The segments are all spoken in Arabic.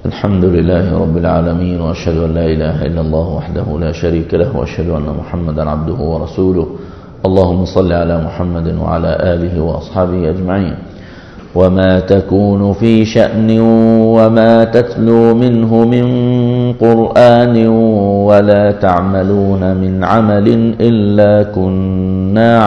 الحمد لله رب العالمين، وأشهد أن لا إله إلا الله وحده لا شريك له، وأشهد أن محمدا عبده ورسوله. اللهم صل على محمد وعلى آله وأصحابه أجمعين. وما تكون في شأن وما تتلو منه من قرآن ولا تعملون من عمل إلا كنا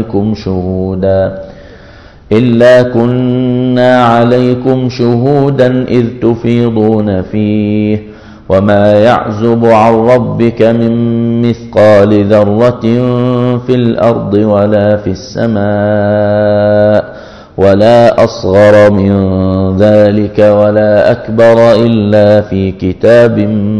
عليكم شهودا إذ تفيضون فيه، وما يعزب عن ربك من مثقال ذرة في الأرض ولا في السماء ولا أصغر من ذلك ولا أكبر إلا في كتاب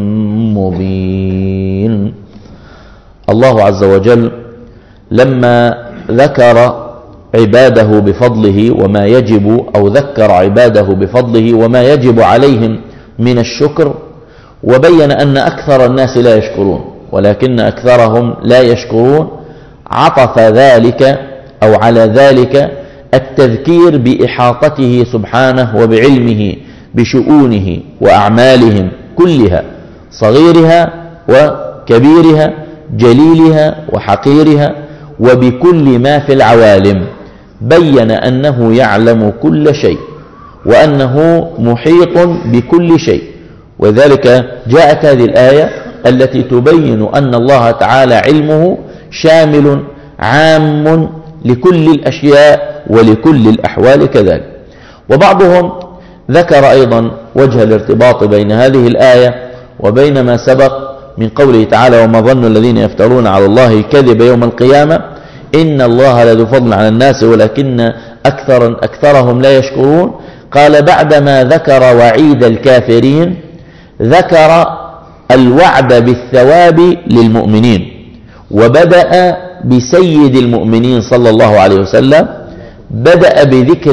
مبين. الله عز وجل لما ذكر عباده بفضله وما يجب، أو ذكر عباده بفضله وما يجب عليهم من الشكر، وبين أن أكثر الناس لا يشكرون، ولكن أكثرهم لا يشكرون، عطف ذلك أو على ذلك التذكير بإحاطته سبحانه وبعلمه بشؤونه وأعمالهم كلها، صغيرها وكبيرها، جليلها وحقيرها، وبكل ما في العوالم. بين أنه يعلم كل شيء وأنه محيط بكل شيء، وذلك جاءت هذه الآية التي تبين أن الله تعالى علمه شامل عام لكل الأشياء ولكل الأحوال كذلك. وبعضهم ذكر أيضا وجه الارتباط بين هذه الآية وبين ما سبق من قوله تعالى: وما ظن الذين يفترون على الله الكذب يوم القيامة إن الله لذو فضل على الناس ولكن أكثرهم لا يشكرون. قال بعدما ذكر وعيد الكافرين ذكر الوعد بالثواب للمؤمنين، وبدأ بسيد المؤمنين صلى الله عليه وسلم، بدأ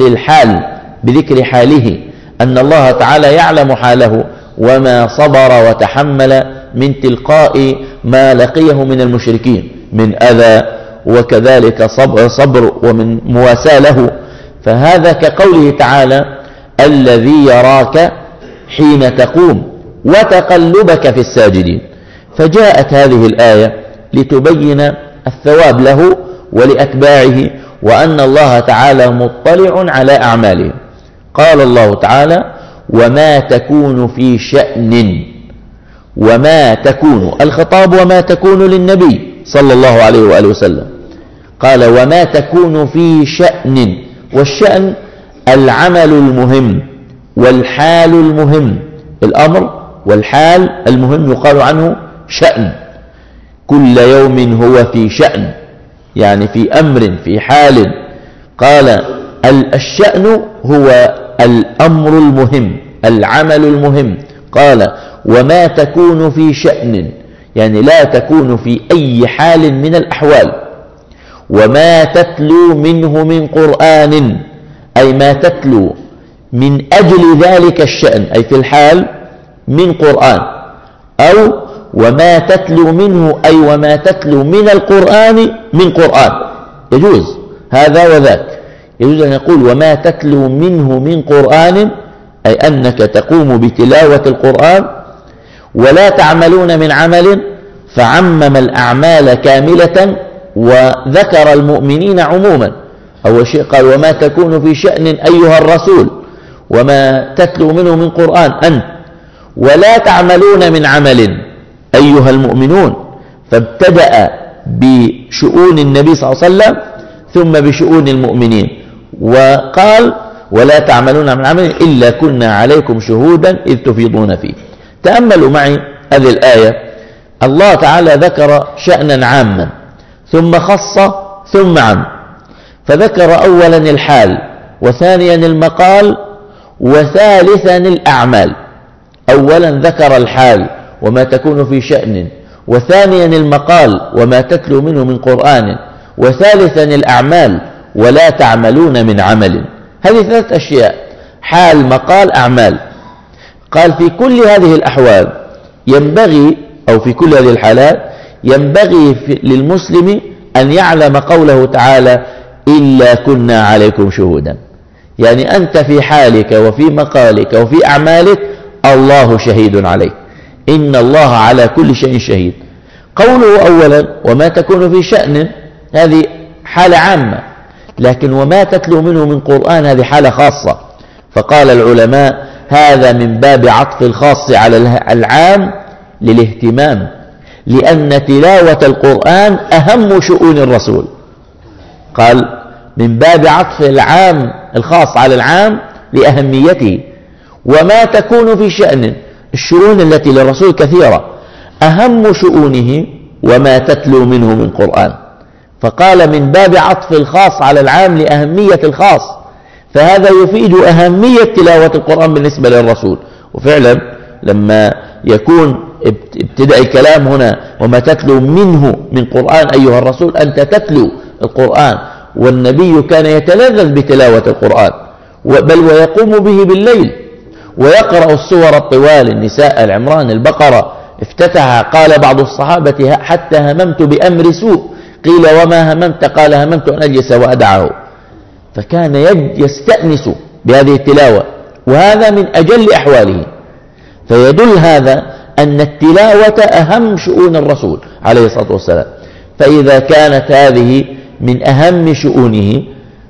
بذكر حاله، أن الله تعالى يعلم حاله وما صبر وتحمل من تلقاء ما لقيه من المشركين من أذى، وكذلك صبر ومن مواساة له. فهذا كقوله تعالى: الذي يراك حين تقوم وتقلبك في الساجدين. فجاءت هذه الآية لتبين الثواب له ولأتباعه، وأن الله تعالى مطلع على أعمالهم. قال الله تعالى: وما تكون في شأن، وما تكون، الخطاب وما تكون للنبي صلى الله عليه وآله وسلم. قال: وما تكون في شأن، والشأن العمل المهم والحال المهم، الأمر والحال المهم يقال عنه شأن. كل يوم هو في شأن، يعني في أمر، في حال. قال: الشأن هو الأمر المهم، العمل المهم. قال: وما تكون في شأن، يعني لا تكون في أي حال من الأحوال. وما تتلو منه من قرآن، أي ما تتلو من أجل ذلك الشأن، أي في الحال، من قرآن. أو وما تتلو منه، أي وما تتلو من القرآن من قرآن، يجوز هذا وذاك. يجوز أن يقول وما تتلو منه من قرآن، أي أنك تقوم بتلاوة القرآن. ولا تعملون من عمل، فعمم الأعمال كاملة وذكر المؤمنين عموما. أول شيء قال: وما تكون في شأن أيها الرسول، وما تتلو منه من قرآن أنت. ولا تعملون من عمل أيها المؤمنون، فابتدأ بشؤون النبي صلى الله عليه وسلم ثم بشؤون المؤمنين، وقال: ولا تعملون من عمل إلا كنا عليكم شهودا إذ تفيضون فيه. تأملوا معي هذه الآية. الله تعالى ذكر شأنا عاما ثم خص ثم عم، فذكر أولا الحال، وثانيا المقال، وثالثا الأعمال. أولا ذكر الحال وما تكون في شأن، وثانيا المقال وما تتلو منه من قرآن، وثالثا الأعمال ولا تعملون من عمل. هذه ثلاث أشياء: حال، مقال، أعمال. قال: في كل هذه الأحوال ينبغي، أو في كل هذه الحالات ينبغي للمسلم أن يعلم قوله تعالى: إلا كنا عليكم شهودا. يعني أنت في حالك وفي مقالك وفي أعمالك الله شهيد عليه، إن الله على كل شيء شهيد. قوله أولا وما تكون في شأن هذه حالة عامة، لكن وما تتلو منه من قرآن هذه حالة خاصة. فقال العلماء هذا من باب عطف الخاص على العام للاهتمام، لأن تلاوة القرآن أهم شؤون الرسول. قال من باب عطف العام الخاص على العام لأهميته. وما تكون في شأن، الشؤون التي للرسول كثيرة، أهم شؤونه وما تتلو منه من قرآن. فقال من باب عطف الخاص على العام لأهمية الخاص، فهذا يفيد أهمية تلاوة القرآن بالنسبة للرسول. وفعلا لما يكون ابتدأ الكلام هنا وما تتلو منه من قرآن أيها الرسول، أنت تتلو القرآن، والنبي كان يتلذذ بتلاوة القرآن، بل ويقوم به بالليل ويقرأ السور الطوال، النساء، العمران، البقرة، افتتح قال بعض الصحابة حتى هممت بأمر سوء، قيل وما هممت؟ قال هممت أن أجلس وأدعه. فكان يستأنس بهذه التلاوة، وهذا من أجل أحواله. فيدل هذا أن التلاوة أهم شؤون الرسول عليه الصلاة والسلام. فإذا كانت هذه من أهم شؤونه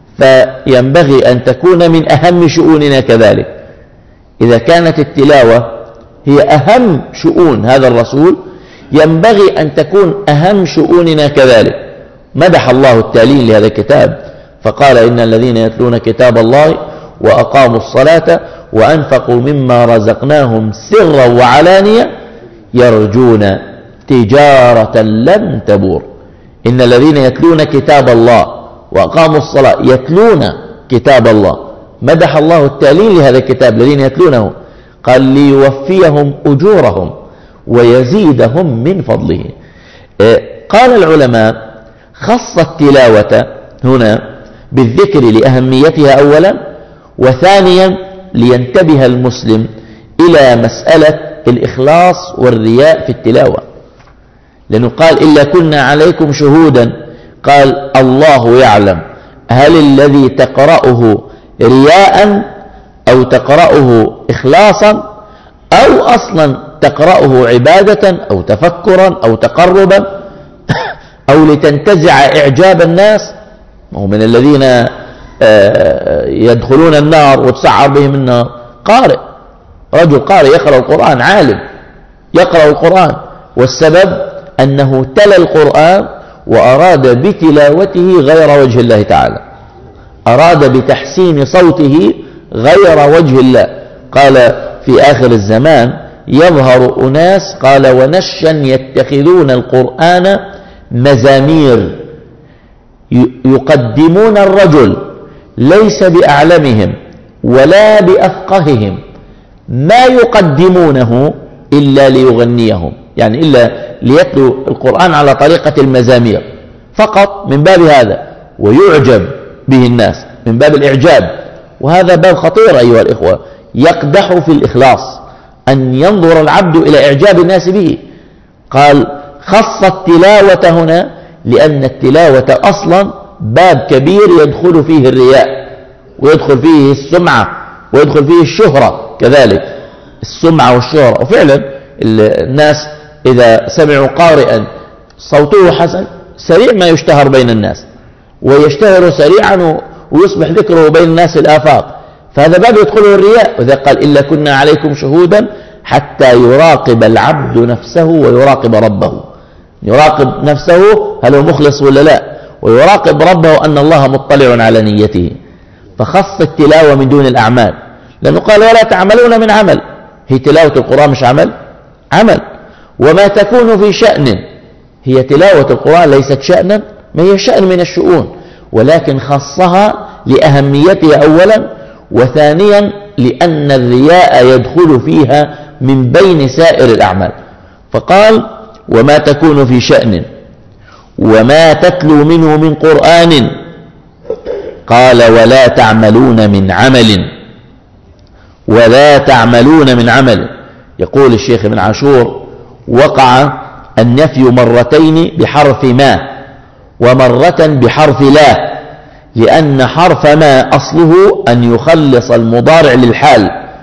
فينبغي أن تكون من أهم شؤوننا كذلك. إذا كانت التلاوة هي أهم شؤون هذا الرسول، ينبغي أن تكون أهم شؤوننا كذلك. مدح الله التالين لهذا الكتاب فقال إن الذين يتلون كتاب الله وأقاموا الصلاة وأنفقوا مما رزقناهم سرا وعلانية يرجون تجارة لن تبور. إن الذين يتلون كتاب الله وأقاموا الصلاة، يتلون كتاب الله. مدح الله التالين لهذا الكتاب الذين يتلونه، قال ليوفيهم أجورهم ويزيدهم من فضله. قال العلماء خص التلاوة هنا بالذكر لأهميتها أولا، وثانيا لينتبه المسلم إلى مسألة الإخلاص والرياء في التلاوة. لأنه قال إلا كنا عليكم شهودا، قال الله يعلم هل الذي تقرأه رياء أو تقرأه إخلاصا أو أصلا تقرأه عبادة أو تفكرا أو تقربا أو لتنتزع إعجاب الناس. وهو من الذين يدخلون النار وتسعر بهم النار قارئ، رجل قارئ يقرأ القرآن، عالم يقرأ القرآن، والسبب أنه تلا القرآن وأراد بتلاوته غير وجه الله تعالى، أراد بتحسين صوته غير وجه الله. قال في آخر الزمان يظهر أناس، قال ونشا يتخذون القرآن مزامير، يقدمون الرجل ليس بأعلمهم ولا بأفقههم، ما يقدمونه إلا ليغنيهم، يعني إلا ليتلو القرآن على طريقة المزامير فقط من باب هذا، ويعجب به الناس من باب الإعجاب. وهذا باب خطير أيها الإخوة، يقدح في الإخلاص أن ينظر العبد إلى إعجاب الناس به. قال خص التلاوة هنا لأن التلاوة أصلا باب كبير يدخل فيه الرياء ويدخل فيه السمعة ويدخل فيه الشهرة كذلك، السمعة والشهرة. وفعلا الناس إذا سمعوا قارئا صوته حسن سريع ما يشتهر بين الناس، ويشتهر سريعا ويصبح ذكره بين الناس الآفاق، فهذا باب يدخله الرياء. وإذا قال إلا كنا عليكم شهودا حتى يراقب العبد نفسه ويراقب ربه، يراقب نفسه هل هو مخلص ولا لا، ويراقب ربه أن الله مطلع على نيته. فخص التلاوة من دون الأعمال، لأنه قال ولا تعملون من عمل. هي تلاوة القرآن مش عمل؟ عمل. وما تكون في شأن، هي تلاوة القرآن ليست شأنا، ما هي شأن من الشؤون، ولكن خصها لأهميتها أولا، وثانيا لأن الرياء يدخل فيها من بين سائر الأعمال. فقال وما تكون في شأن وما تتلو منه من قرآن، قال ولا تعملون من عمل، ولا تعملون من عمل. يقول الشيخ ابن عاشور وقع النفي مرتين بحرف ما ومرة بحرف لا، لأن حرف ما أصله أن يخلص المضارع للحال،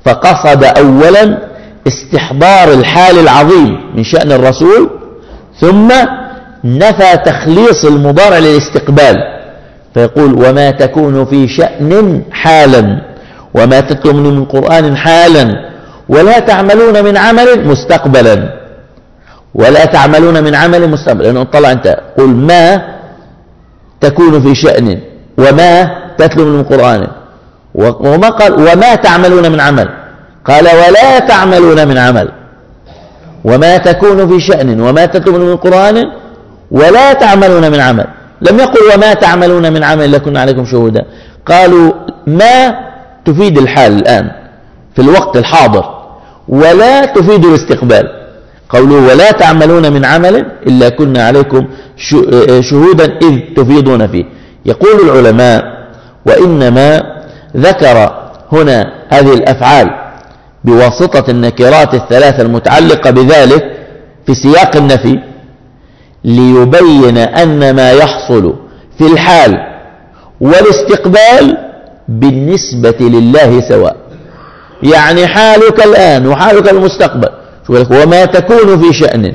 فقصد أولا استحضار الحال العظيم من شأن الرسول، ثم نفى تخليص المضارع للاستقبال، فيقول وما تكون في شأن حالا، وما تتلو من قرآن حالا، ولا تعملون من عمل مستقبلا، ولا تعملون من عمل مستقبلا. لأنه طلع أنت قل ما تكون في شأن وما تتلو من قرآن، وما قال وما تعملون من عمل، قال ولا تعملون من عمل. وما تكون في شأن وما تتلو من قرآن ولا تعملون من عمل، لم يقل وما تعملون من عمل لكنا عليكم شهودا. قالوا ما تفيد الحال الآن في الوقت الحاضر، ولا تفيد الاستقبال. قولوا ولا تعملون من عمل إلا كنا عليكم شهودا إذ تفيضون فيه. يقول العلماء وإنما ذكر هنا هذه الأفعال بواسطة النكرات الثلاثة المتعلقة بذلك في سياق النفي ليبين أن ما يحصل في الحال والاستقبال بالنسبة لله سواء. يعني حالك الآن وحالك المستقبل، وما تكون في شأن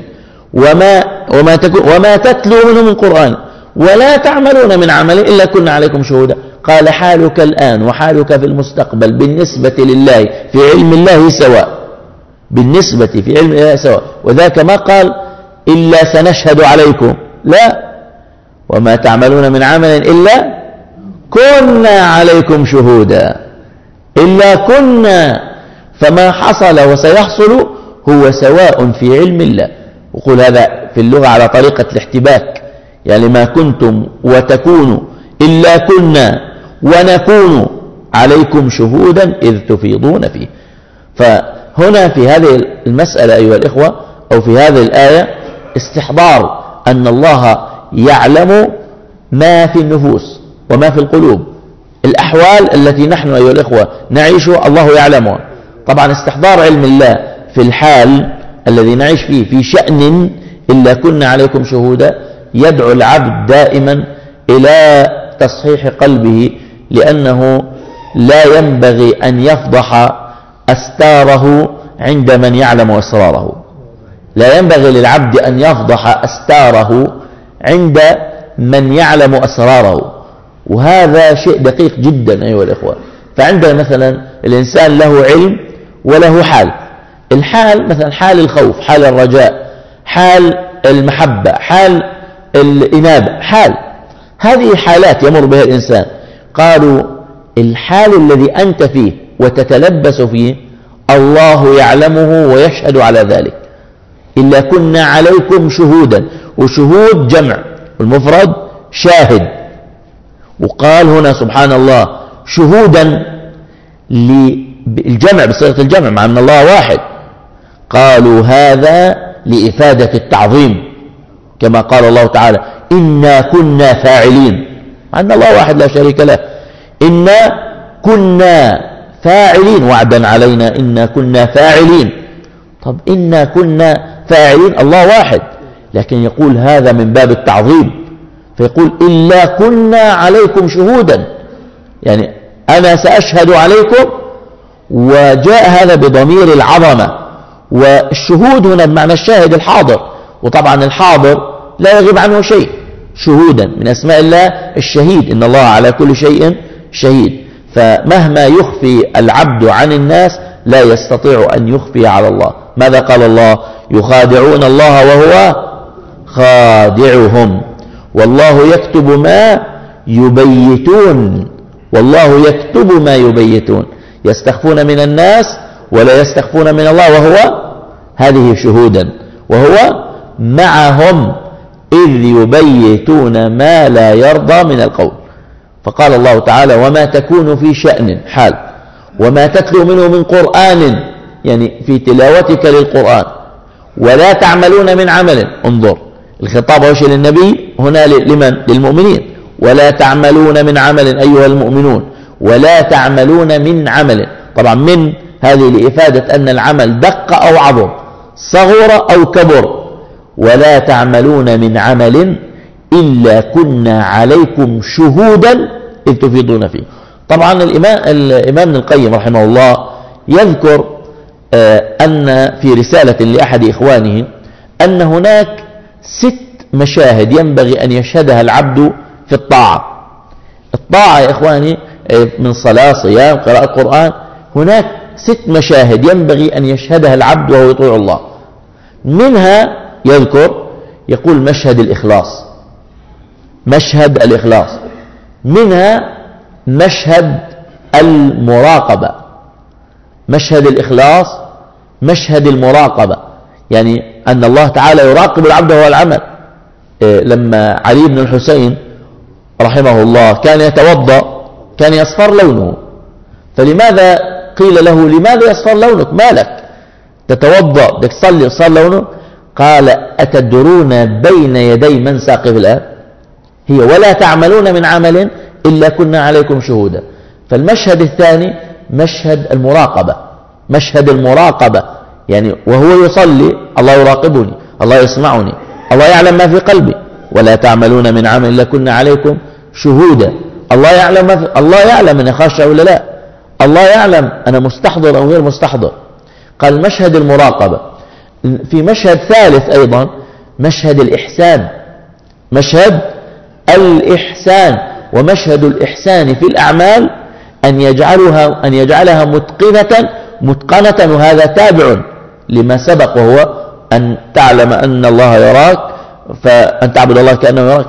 وما تتلو منه من قرآن ولا تعملون من عمل إلا كنا عليكم شهودا. قال حالك الآن وحالك في المستقبل بالنسبة لله في علم الله سواء، بالنسبة في علم الله سواء. وذاك ما قال إلا سنشهد عليكم، لا، وما تعملون من عمل إلا كنا عليكم شهودا، إلا كنا. فما حصل وسيحصل هو سواء في علم الله. وقول هذا في اللغة على طريقة الاحتباك، يعني ما كنتم وتكونوا إلا كنا ونكون عليكم شهودا إذ تفيضون فيه. فهنا في هذه المسألة أيها الإخوة أو في هذه الآية استحضار أن الله يعلم ما في النفوس وما في القلوب، الأحوال التي نحن أيها الإخوة نعيشها الله يعلمها. طبعا استحضار علم الله في الحال الذي نعيش فيه في شأن إلا كنا عليكم شهودا يدعو العبد دائما إلى تصحيح قلبه، لأنه لا ينبغي أن يفضح أستاره عند من يعلم أسراره. لا ينبغي للعبد أن يفضح أستاره عند من يعلم أسراره، وهذا شيء دقيق جدا أيها الإخوة. فعندنا مثلا الإنسان له علم وله حال. الحال مثلا حال الخوف، حال الرجاء، حال المحبة، حال الإنابة، حال، هذه حالات يمر بها الإنسان. قالوا الحال الذي أنت فيه وتتلبس فيه الله يعلمه ويشهد على ذلك. إلا كنا عليكم شهودا، وشهود جمع، المفرد شاهد. وقال هنا سبحان الله شهودا للجمع بصيغة الجمع مع أن الله واحد. قالوا هذا لإفادة التعظيم، كما قال الله تعالى إنا كنا فاعلين، مع أن الله واحد لا شريك له. إنا كنا فاعلين، وعدا علينا إنا كنا فاعلين. طب إنا كنا فاعلين، الله واحد، لكن يقول هذا من باب التعظيم، فيقول إلا كنا عليكم شهودا، يعني أنا سأشهد عليكم. وجاء هذا بضمير العظمة، والشهود هنا بمعنى الشاهد الحاضر، وطبعا الحاضر لا يغيب عنه شيء. شهودا من أسماء الله الشهيد، إن الله على كل شيء شهيد. فمهما يخفي العبد عن الناس لا يستطيع أن يخفي على الله. ماذا قال الله؟ يخادعون الله وهو خادعهم والله يكتب ما يبيتون، والله يكتب ما يبيتون. يستخفون من الناس ولا يستخفون من الله، وهو هذه شهودا، وهو معهم إذ يبيتون ما لا يرضى من القول. فقال الله تعالى وما تكون في شأن حال، وما تتلو منه من قرآن، يعني في تلاوتك للقرآن، ولا تعملون من عمل. انظر الخطاب وش للنبي هنا لمن؟ للمؤمنين. ولا تعملون من عمل أيها المؤمنون، ولا تعملون من عمل. طبعا من هذه لإفادة أن العمل دق أو عظم، صغر أو كبر. ولا تعملون من عمل إلا كنا عليكم شهودا إذ تفيضون فيه. طبعا الإمام ابن القيم رحمه الله يذكر أن في رسالة لأحد إخوانه أن هناك 6 مشاهد ينبغي أن يشهدها العبد في الطاعة. الطاعة يا إخواني من صلاة، صيام، قراءة قرآن، هناك 6 مشاهد ينبغي أن يشهدها العبد وهو يطيع الله. منها يذكر يقول مشهد الإخلاص، مشهد الإخلاص. منها مشهد المراقبة، مشهد الإخلاص، مشهد المراقبة، يعني أن الله تعالى يراقب العبد وهو العمل. لما علي بن الحسين رحمه الله كان يتوضأ كان يصفر لونه، فلماذا قيل له لماذا يصفر لونك، ما لك تتوضأ بدك تصلي صار لونه؟ قال أتدرون بين يدي من ساقف الآب؟ هي ولا تعملون من عمل إلا كنا عليكم شهودا. فالمشهد الثاني مشهد المراقبة، مشهد المراقبة، يعني وهو يصلي الله يراقبني، الله يسمعني، الله يعلم ما في قلبي. ولا تعملون من عمل إلا كنا عليكم شهودا. الله يعلم ما في، الله يعلم أنا خاشع ولا لا، الله يعلم أنا مستحضر أو غير مستحضر. قال مشهد المراقبة. في مشهد ثالث أيضا مشهد الإحسان، مشهد الإحسان. ومشهد الإحسان في الأعمال أن يجعلها متقنة، وهذا تابع لما سبق، وهو أن تعلم أن الله يراك، فأن تعبد الله كأنه يراك،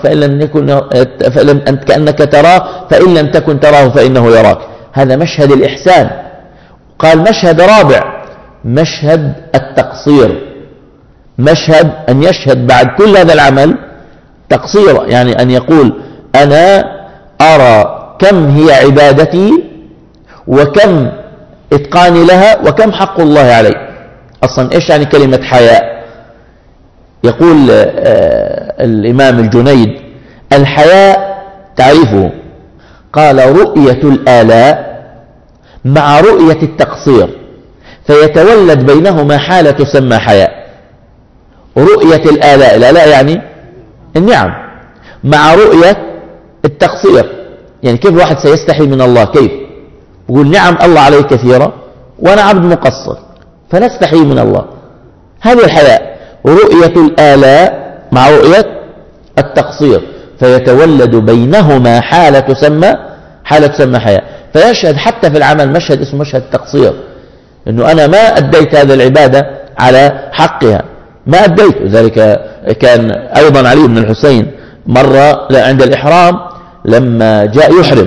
كأنك تراه، فإن لم تكن تراه فإنه يراك. هذا مشهد الإحسان. قال مشهد رابع مشهد التقصير، مشهد أن يشهد بعد كل هذا العمل تقصير، يعني أن يقول أنا أرى كم هي عبادتي وكم إتقاني لها وكم حق الله علي. أصلا إيش يعني كلمة حياء؟ يقول الإمام الجنيد الحياء تعريفه، قال رؤية الآلاء مع رؤية التقصير فيتولد بينهما حالة تسمى حياء. رؤية الآلاء يعني النعم، مع رؤية التقصير، يعني كيف الواحد سيستحي من الله؟ كيف يقول نعم الله عليه كثيرة وأنا عبد مقصر فنستحي من الله؟ هذه الحياء. رؤية الآلاء مع رؤية التقصير فيتولد بينهما حالة تسمى حياء. فيشهد حتى في العمل مشهد اسمه مشهد التقصير، إنه أنا ما أديت هذه العبادة على حقها، ما أديت. لذلك كان أيضا علي بن الحسين مرة عند الإحرام لما جاء يحرم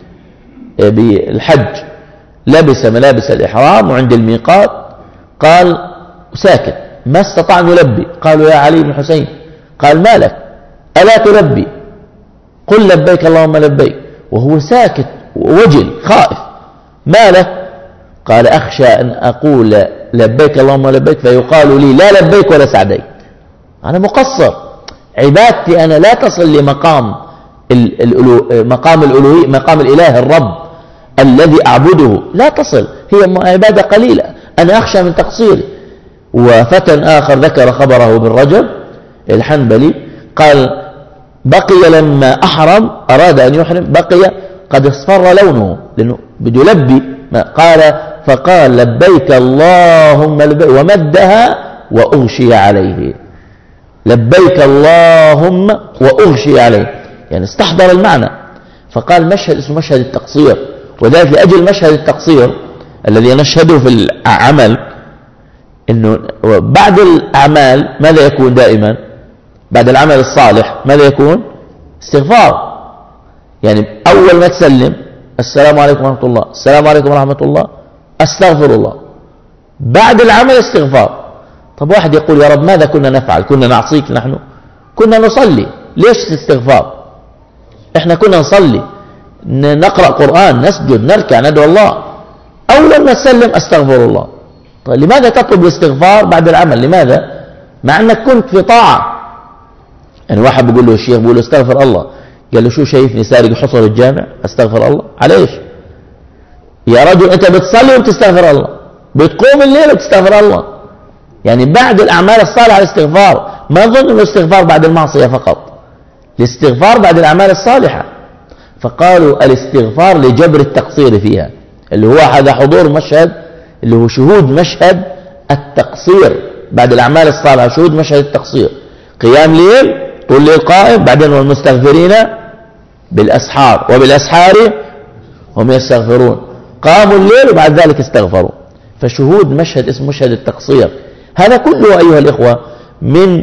بالحج لبس ملابس الإحرام وعند الميقات قال ساكت ما استطاع أن يلبي. قالوا يا علي بن الحسين، قال ما لك ألا تلبي؟ قل لبيك اللهم لبيك، وهو ساكت ووجل خائف. ما لك؟ قال أخشى أن أقول لبيك اللهم لبيك فيقال لي لا لبيك ولا سعديك، أنا مقصر، عبادتي أنا لا تصل لمقام مقام الألوهية، مقام الإله الرب الذي أعبده، لا تصل، هي عبادة قليلة، أنا أخشى من تقصيري. وفتى آخر ذكر خبره بالرجل الحنبلي قال بقي لما أحرم أراد أن يحرم بقي قد اصفر لونه لأنه بده يلبي، قال فقال لبيك اللهم لبيك ومدها وأغشي عليه، لبيك اللهم وأغشي عليه، يعني استحضر المعنى. فقال مشهد اسمه مشهد التقصير. وذلك لأجل مشهد التقصير الذي نشهده في العمل إنه بعد الأعمال ماذا يكون دائما؟ بعد العمل الصالح ماذا يكون؟ استغفار. يعني أول ما تسلم السلام عليكم ورحمة الله، السلام عليكم ورحمة الله، أستغفر الله. بعد العمل استغفار. طب واحد يقول يا رب ماذا كنا نفعل؟ كنا نعصيك، نحن كنا نصلي، ليش استغفار؟ احنا كنا نصلي، نقرأ قرآن، نسجد، نركع، ندعو الله. أول ما تسلم أستغفر الله. طيب لماذا تطلب الاستغفار بعد العمل؟ لماذا؟ مع أنك كنت في طاعة. يعني واحد بيقول له الشيخ بيقول له استغفر الله، قال له شو شايفني سارق حصر الجامع؟ استغفر الله عليش؟ يا رجل أنت بتصلي وبتستغفر الله، بتقوم الليل وبتستغفر الله. يعني بعد الأعمال الصالحة الاستغفار، ما ظن أنه الاستغفار بعد المعصية فقط، الاستغفار بعد الأعمال الصالحة. فقالوا الاستغفار لجبر التقصير فيها، اللي هو هذا حضور مشهد اللي هو شهود مشهد التقصير بعد الأعمال الصالحة، شهود مشهد التقصير، قيام ليل طول الليل قائم، بعدين والمستغفرين بالأسحار وبالأسحار هم يستغفرون، قاموا الليل وبعد ذلك استغفروا. فشهود مشهد اسمه مشهد التقصير. هذا كله أيها الإخوة من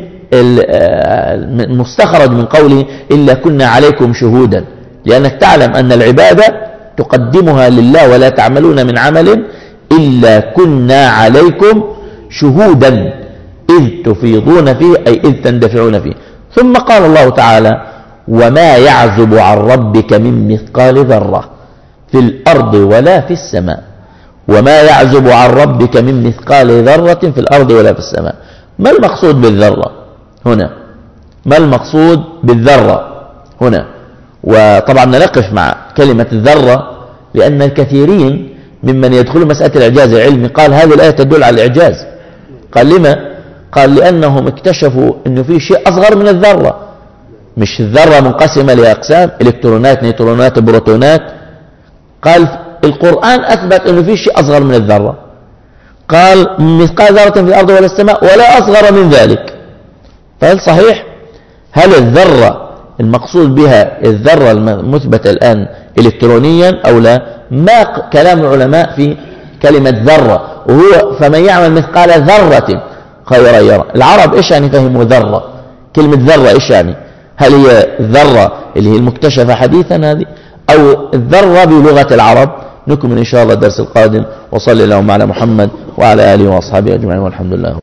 مستخرج من قوله إلا كنا عليكم شهودا، لأنك تعلم أن العبادة تقدمها لله ولا تعملون من عمل إلا كنا عليكم شهودا إذ تفيضون فيه، أي إذ تندفعون فيه. ثم قال الله تعالى وما يعزب عن ربك من مثقال ذرة في الأرض ولا في السماء. وما يعزب عن ربك من مثقال ذرة في الأرض ولا في السماء. ما المقصود بالذرة هنا؟ ما المقصود بالذرة هنا؟ وطبعا نقف مع كلمة الذرة، لأن الكثيرين ممن يدخلون مسألة الإعجاز العلمي قال هذه الآية تدل على الإعجاز. قال لما؟ قال لأنهم اكتشفوا أنه في شيء أصغر من الذرة. مش الذرة منقسمة لأقسام، إلكترونات، نيوترونات، بروتونات. قال القرآن أثبت أنه في شيء أصغر من الذرة. قال مثقال ذرة في الأرض ولا السماء ولا أصغر من ذلك. فهل صحيح؟ هل الذرة المقصود بها الذرة المثبتة الآن إلكترونيا أو لا؟ ما كلام العلماء في كلمة ذرة، وهو فمن يعمل مثقال ذرة خيرا يرى. العرب إيش يعني فهموا ذرة؟ كلمة ذرة إيش يعني؟ هل هي الذرة اللي هي المكتشفة حديثا هذه، أو الذرة بلغة العرب؟ نكمل إن شاء الله الدرس القادم. وصلى اللهم على محمد وعلى آله وأصحابه أجمعين والحمد لله.